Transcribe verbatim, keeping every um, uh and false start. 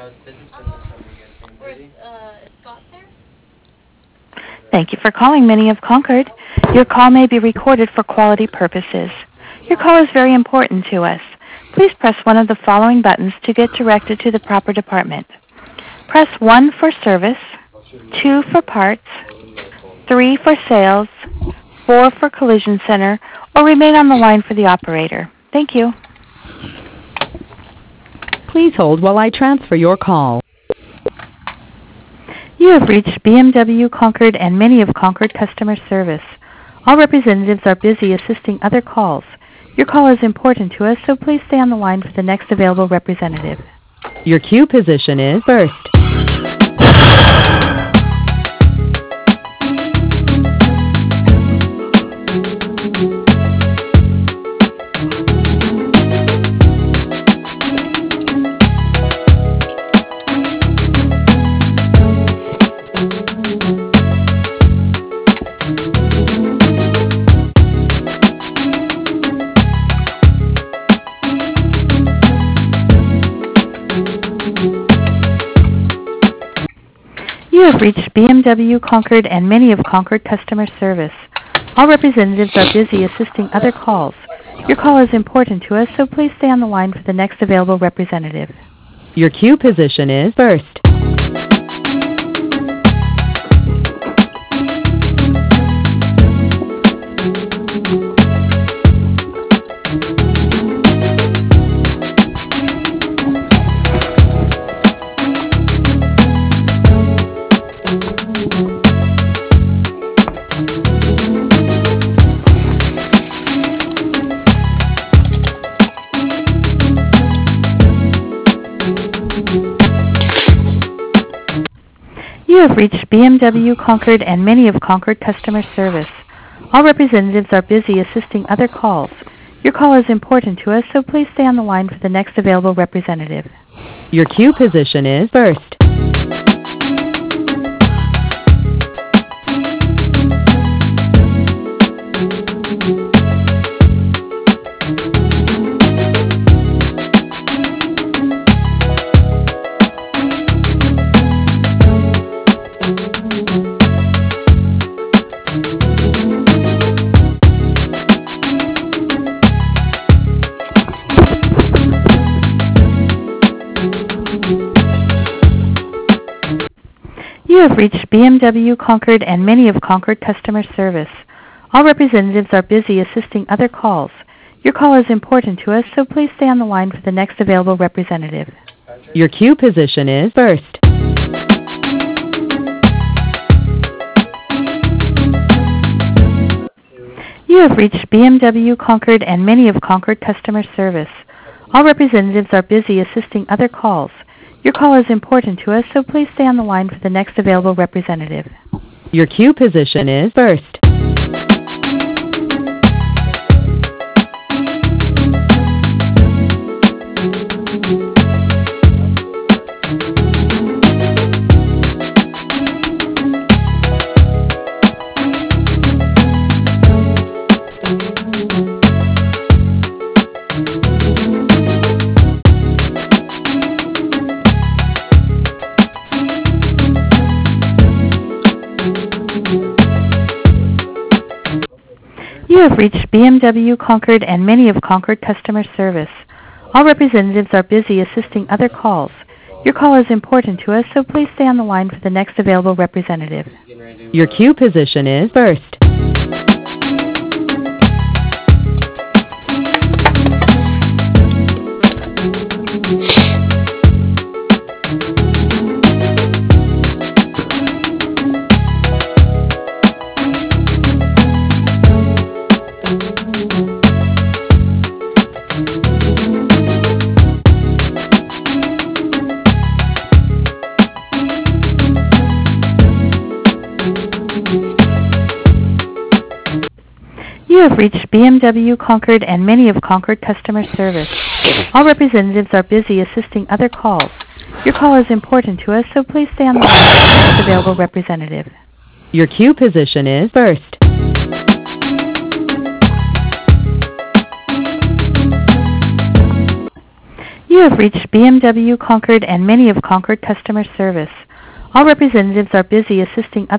Thank you for calling Minnie of Concord. Your call may be recorded for quality purposes. Your call is very important to us. Please press one of the following buttons to get directed to the proper department. Press one for service, two for parts, three for sales, four for collision center, or remain on the line for the operator. Thank you. Please hold while I transfer your call. You have reached B M W Concord and Minnie of Concord customer service. All representatives are busy assisting other calls. Your call is important to us, so please stay on the line for the next available representative. Your queue position is first. You have reached B M W Concord and Minnie of Concord customer service. All representatives are busy assisting other calls. Your call is important to us, so please stay on the line for the next available representative. Your queue position is first. You have reached B M W Concord and Minnie of Concord customer service. All representatives are busy assisting other calls. Your call is important to us, so please stay on the line for the next available representative. Your queue position is first. You have reached B M W Concord and Minnie of Concord customer service. All representatives are busy assisting other calls. Your call is important to us, so please stay on the line for the next available representative. Your queue position is first. You have reached B M W Concord and Minnie of Concord customer service. All representatives are busy assisting other calls. Your call is important to us, so please stay on the line for the next available representative. Your queue position is first. You have reached B M W Concord and Minnie of Concord customer service. All representatives are busy assisting other calls. Your call is important to us, so please stay on the line for the next available representative. Your queue position is first. You have reached B M W Concord and Minnie of Concord customer service. All representatives are busy assisting other calls. Your call is important to us, so please stay on the line for the next available representative. Your queue position is first. You You have reached B M W Concord and Mini of Concord customer service. All representatives are busy assisting other